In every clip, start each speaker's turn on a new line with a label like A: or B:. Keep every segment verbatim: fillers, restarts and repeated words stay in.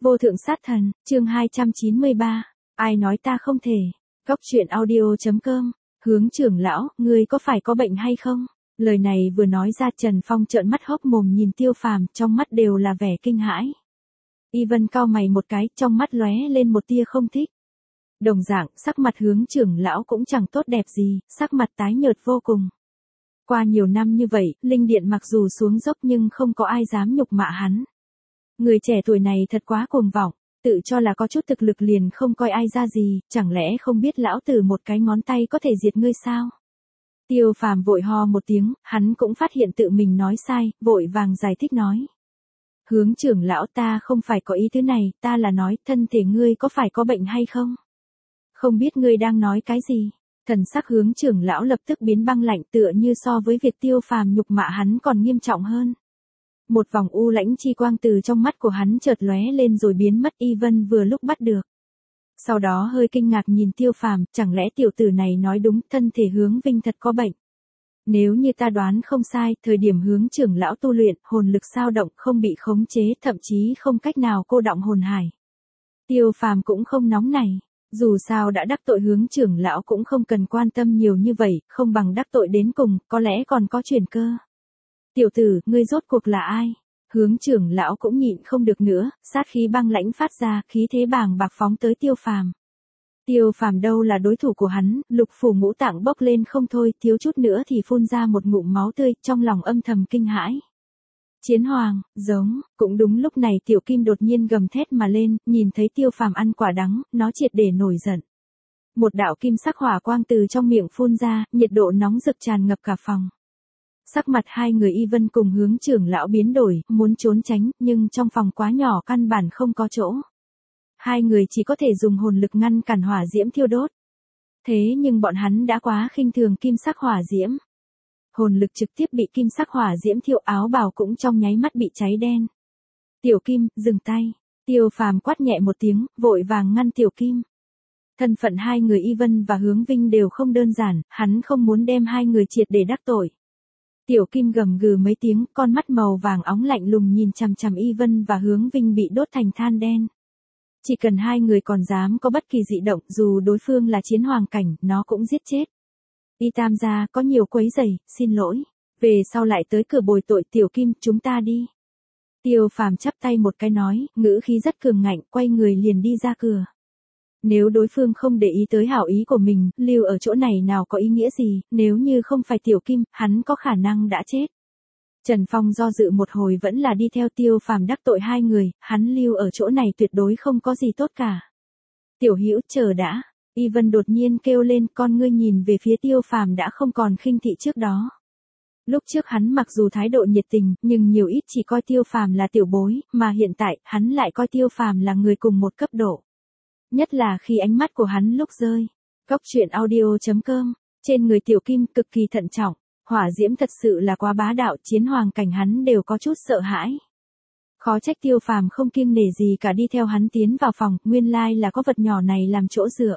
A: Vô thượng sát thần, chương hai trăm chín mươi ba, ai nói ta không thể. Góc truyện audio.com, Hướng trưởng lão, ngươi có phải có bệnh hay không? Lời này vừa nói ra Trần Phong trợn mắt hốc mồm nhìn Tiêu Phàm, trong mắt đều là vẻ kinh hãi. Y Vân cau mày một cái, trong mắt lóe lên một tia không thích. Đồng dạng, sắc mặt Hướng trưởng lão cũng chẳng tốt đẹp gì, sắc mặt tái nhợt vô cùng. Qua nhiều năm như vậy, linh điện mặc dù xuống dốc nhưng không có ai dám nhục mạ hắn. Người trẻ tuổi này thật quá cuồng vọng, tự cho là có chút thực lực liền không coi ai ra gì, chẳng lẽ không biết lão tử một cái ngón tay có thể diệt ngươi sao? Tiêu Phàm vội ho một tiếng, hắn cũng phát hiện tự mình nói sai, vội vàng giải thích nói. Hướng trưởng lão, ta không phải có ý thứ này, ta là nói thân thể ngươi có phải có bệnh hay không? Không biết ngươi đang nói cái gì? Thần sắc Hướng trưởng lão lập tức biến băng lạnh, tựa như so với việc Tiêu Phàm nhục mạ hắn còn nghiêm trọng hơn. Một vòng u lãnh chi quang từ trong mắt của hắn chợt lóe lên rồi biến mất. Y Vân vừa lúc bắt được. Sau đó hơi kinh ngạc nhìn Tiêu Phàm, chẳng lẽ tiểu tử này nói đúng, thân thể Hướng Vinh thật có bệnh. Nếu như ta đoán không sai, thời điểm Hướng trưởng lão tu luyện, hồn lực dao động, không bị khống chế, thậm chí không cách nào cô đọng hồn hải. Tiêu Phàm cũng không nóng này, dù sao đã đắc tội Hướng trưởng lão cũng không cần quan tâm nhiều như vậy, không bằng đắc tội đến cùng, có lẽ còn có chuyển cơ. Tiểu tử, ngươi rốt cuộc là ai? Hướng trưởng lão cũng nhịn không được nữa, sát khí băng lãnh phát ra, khí thế bàng bạc phóng tới Tiêu Phàm. Tiêu Phàm đâu là đối thủ của hắn, lục phủ ngũ tạng bốc lên không thôi, thiếu chút nữa thì phun ra một ngụm máu tươi, trong lòng âm thầm kinh hãi. Chiến hoàng, giống, cũng đúng lúc này Tiểu Kim đột nhiên gầm thét mà lên, nhìn thấy Tiêu Phàm ăn quả đắng, nó triệt để nổi giận. Một đạo kim sắc hỏa quang từ trong miệng phun ra, nhiệt độ nóng rực tràn ngập cả phòng. Sắc mặt hai người Y Vân cùng Hướng trưởng lão biến đổi, muốn trốn tránh, nhưng trong phòng quá nhỏ căn bản không có chỗ. Hai người chỉ có thể dùng hồn lực ngăn cản hỏa diễm thiêu đốt. Thế nhưng bọn hắn đã quá khinh thường kim sắc hỏa diễm. Hồn lực trực tiếp bị kim sắc hỏa diễm thiêu, áo bào cũng trong nháy mắt bị cháy đen. Tiểu Kim, dừng tay. Tiêu Phàm quát nhẹ một tiếng, vội vàng ngăn Tiểu Kim. Thân phận hai người Y Vân và Hướng Vinh đều không đơn giản, hắn không muốn đem hai người triệt để đắc tội. Tiểu Kim gầm gừ mấy tiếng, con mắt màu vàng óng lạnh lùng nhìn chằm chằm Y Vân và Hướng Vinh bị đốt thành than đen. Chỉ cần hai người còn dám có bất kỳ dị động, dù đối phương là chiến hoàng cảnh, nó cũng giết chết. Y Tam gia, có nhiều quấy rầy, xin lỗi. Về sau lại tới cửa bồi tội. Tiểu Kim, chúng ta đi. Tiêu Phàm chắp tay một cái nói, ngữ khí rất cường ngạnh, quay người liền đi ra cửa. Nếu đối phương không để ý tới hảo ý của mình, lưu ở chỗ này nào có ý nghĩa gì, nếu như không phải Tiểu Kim, hắn có khả năng đã chết. Trần Phong do dự một hồi vẫn là đi theo Tiêu Phàm đắc tội hai người, hắn lưu ở chỗ này tuyệt đối không có gì tốt cả. Tiểu Hữu, chờ đã. Y Vân đột nhiên kêu lên, con ngươi nhìn về phía Tiêu Phàm đã không còn khinh thị trước đó. Lúc trước hắn mặc dù thái độ nhiệt tình, nhưng nhiều ít chỉ coi Tiêu Phàm là tiểu bối, mà hiện tại, hắn lại coi Tiêu Phàm là người cùng một cấp độ. Nhất là khi ánh mắt của hắn lúc rơi. Góc truyện audio.com, trên người Tiểu Kim cực kỳ thận trọng, hỏa diễm thật sự là quá bá đạo, chiến hoàng cảnh hắn đều có chút sợ hãi. Khó trách Tiêu Phàm không kiêng nể gì cả đi theo hắn tiến vào phòng, nguyên lai là có vật nhỏ này làm chỗ dựa.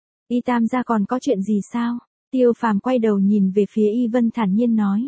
A: Y Tam gia, còn có chuyện gì sao? Tiêu Phàm quay đầu nhìn về phía Y Vân thản nhiên nói.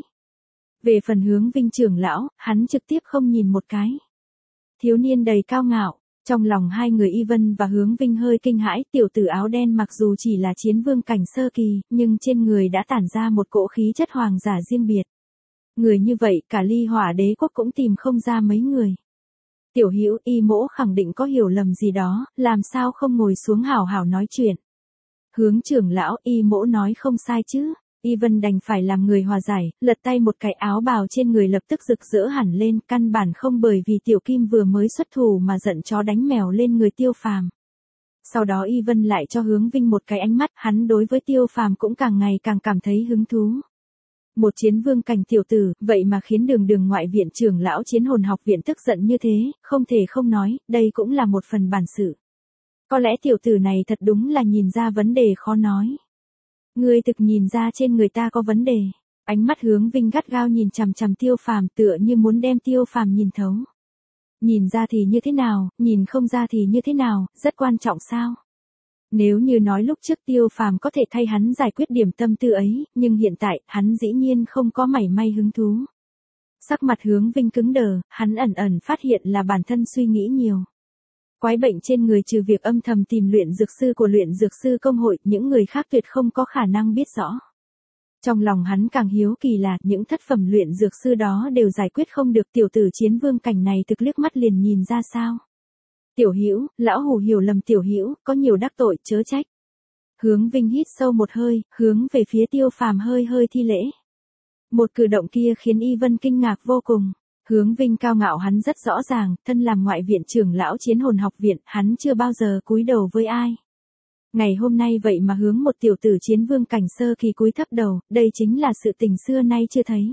A: Về phần Hướng Vinh trưởng lão, hắn trực tiếp không nhìn một cái. Thiếu niên đầy cao ngạo. Trong lòng hai người Y Vân và Hướng Vinh hơi kinh hãi, tiểu tử áo đen mặc dù chỉ là chiến vương cảnh sơ kỳ, nhưng trên người đã tản ra một cỗ khí chất hoàng giả riêng biệt. Người như vậy cả Ly Hỏa Đế quốc cũng tìm không ra mấy người. Tiểu Hữu, Y mỗ khẳng định có hiểu lầm gì đó, làm sao không ngồi xuống hảo hảo nói chuyện. Hướng trưởng lão, Y mỗ nói không sai chứ. Y Vân đành phải làm người hòa giải, lật tay một cái, áo bào trên người lập tức rực rỡ hẳn lên, căn bản không bởi vì Tiểu Kim vừa mới xuất thủ mà giận chó đánh mèo lên người Tiêu Phàm. Sau đó Y Vân lại cho Hướng Vinh một cái ánh mắt, hắn đối với Tiêu Phàm cũng càng ngày càng cảm thấy hứng thú. Một chiến vương cảnh tiểu tử, vậy mà khiến đường đường ngoại viện trưởng lão chiến hồn học viện tức giận như thế, không thể không nói, đây cũng là một phần bản sự. Có lẽ tiểu tử này thật đúng là nhìn ra vấn đề khó nói. Ngươi thực nhìn ra trên người ta có vấn đề. Ánh mắt Hướng Vinh gắt gao nhìn chằm chằm Tiêu Phàm, tựa như muốn đem Tiêu Phàm nhìn thấu. Nhìn ra thì như thế nào, nhìn không ra thì như thế nào, rất quan trọng sao? Nếu như nói lúc trước Tiêu Phàm có thể thay hắn giải quyết điểm tâm tư ấy, nhưng hiện tại, hắn dĩ nhiên không có mảy may hứng thú. Sắc mặt Hướng Vinh cứng đờ, hắn ẩn ẩn phát hiện là bản thân suy nghĩ nhiều. Quái bệnh trên người trừ việc âm thầm tìm luyện dược sư của luyện dược sư công hội, những người khác tuyệt không có khả năng biết rõ. Trong lòng hắn càng hiếu kỳ là những thất phẩm luyện dược sư đó đều giải quyết không được, tiểu tử Chiến Vương cảnh này thực liếc mắt liền nhìn ra sao. Tiểu Hữu, lão hủ hiểu lầm Tiểu Hữu, có nhiều đắc tội, chớ trách. Hướng Vinh hít sâu một hơi, hướng về phía Tiêu Phàm hơi hơi thi lễ. Một cử động kia khiến Y Vân kinh ngạc vô cùng. Hướng Vinh cao ngạo hắn rất rõ ràng, thân làm ngoại viện trưởng lão Chiến Hồn học viện, hắn chưa bao giờ cúi đầu với ai. Ngày hôm nay vậy mà hướng một tiểu tử Chiến Vương cảnh sơ kỳ cúi thấp đầu, đây chính là sự tình xưa nay chưa thấy.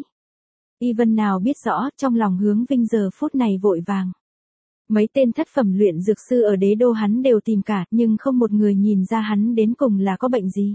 A: Y Vân nào biết rõ, trong lòng Hướng Vinh giờ phút này vội vàng. Mấy tên thất phẩm luyện dược sư ở đế đô hắn đều tìm cả, nhưng không một người nhìn ra hắn đến cùng là có bệnh gì.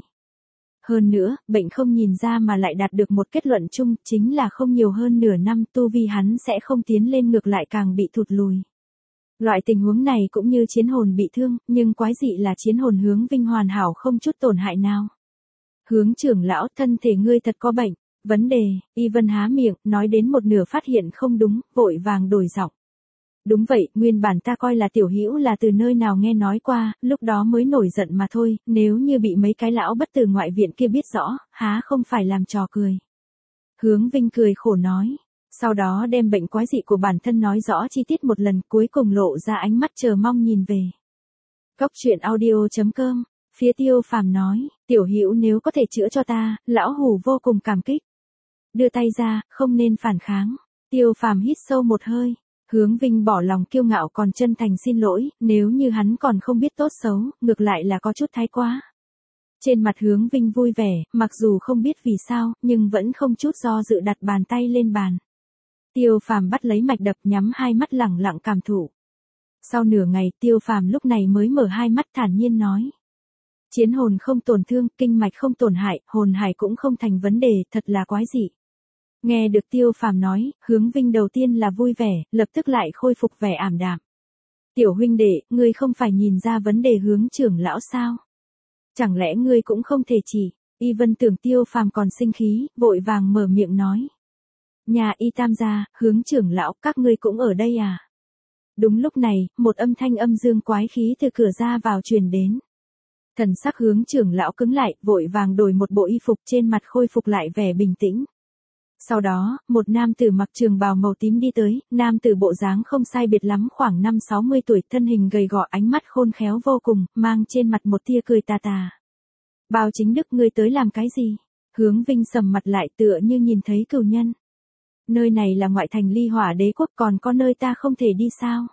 A: Hơn nữa, bệnh không nhìn ra mà lại đạt được một kết luận chung, chính là không nhiều hơn nửa năm tu vi hắn sẽ không tiến lên, ngược lại càng bị thụt lùi. Loại tình huống này cũng như Chiến Hồn bị thương, nhưng quái dị là Chiến Hồn Hướng Vinh hoàn hảo không chút tổn hại nào. Hướng trưởng lão, thân thể ngươi thật có bệnh. Vấn đề, Y Vân há miệng, nói đến một nửa phát hiện không đúng, vội vàng đổi giọng. Đúng vậy, nguyên bản ta coi là Tiểu Hữu là từ nơi nào nghe nói qua, lúc đó mới nổi giận mà thôi, nếu như bị mấy cái lão bất tử ngoại viện kia biết rõ, há không phải làm trò cười. Hướng Vinh cười khổ nói, sau đó đem bệnh quái dị của bản thân nói rõ chi tiết một lần, cuối cùng lộ ra ánh mắt chờ mong nhìn về. Góc truyện audio chấm com, phía Tiêu Phàm nói, Tiểu Hữu nếu có thể chữa cho ta, lão hủ vô cùng cảm kích. Đưa tay ra, không nên phản kháng. Tiêu Phàm hít sâu một hơi. Hướng Vinh bỏ lòng kiêu ngạo còn chân thành xin lỗi, nếu như hắn còn không biết tốt xấu, ngược lại là có chút thái quá. Trên mặt Hướng Vinh vui vẻ, mặc dù không biết vì sao, nhưng vẫn không chút do dự đặt bàn tay lên bàn. Tiêu Phàm bắt lấy mạch đập, nhắm hai mắt lẳng lặng cảm thụ. Sau nửa ngày, Tiêu Phàm lúc này mới mở hai mắt thản nhiên nói. Chiến hồn không tổn thương, kinh mạch không tổn hại, hồn hải cũng không thành vấn đề, thật là quái dị. Nghe được Tiêu Phàm nói, Hướng Vinh đầu tiên là vui vẻ, lập tức lại khôi phục vẻ ảm đạm. Tiểu huynh đệ, ngươi không phải nhìn ra vấn đề Hướng trưởng lão sao? Chẳng lẽ ngươi cũng không thể chỉ? Y Vân tưởng Tiêu Phàm còn sinh khí, vội vàng mở miệng nói. Nhà Y Tam gia, Hướng trưởng lão, các ngươi cũng ở đây à? Đúng lúc này, một âm thanh âm dương quái khí từ cửa ra vào truyền đến. Thần sắc Hướng trưởng lão cứng lại, vội vàng đổi một bộ y phục, trên mặt khôi phục lại vẻ bình tĩnh. Sau đó, một nam tử mặc trường bào màu tím đi tới, nam tử bộ dáng không sai biệt lắm khoảng năm sáu mươi tuổi, thân hình gầy gò, ánh mắt khôn khéo vô cùng, mang trên mặt một tia cười tà tà. Bao Chính Đức, ngươi tới làm cái gì? Hướng Vinh sầm mặt lại tựa như nhìn thấy cừu nhân. Nơi này là ngoại thành Ly Hỏa Đế quốc, còn có nơi ta không thể đi sao?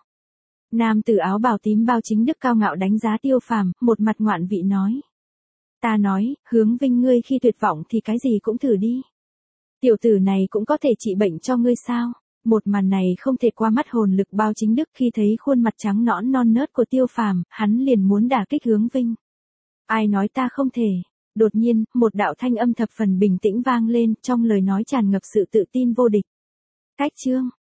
A: Nam tử áo bào tím Bao Chính Đức cao ngạo đánh giá Tiêu Phàm, một mặt ngoạn vị nói. Ta nói, Hướng Vinh ngươi khi tuyệt vọng thì cái gì cũng thử đi. Tiểu tử này cũng có thể trị bệnh cho ngươi sao? Một màn này không thể qua mắt hồn lực Bao Chính Đức, khi thấy khuôn mặt trắng nõn non nớt của Tiêu Phàm, hắn liền muốn đả kích Hướng Vinh. Ai nói ta không thể? Đột nhiên, một đạo thanh âm thập phần bình tĩnh vang lên, trong lời nói tràn ngập sự tự tin vô địch. Cách chương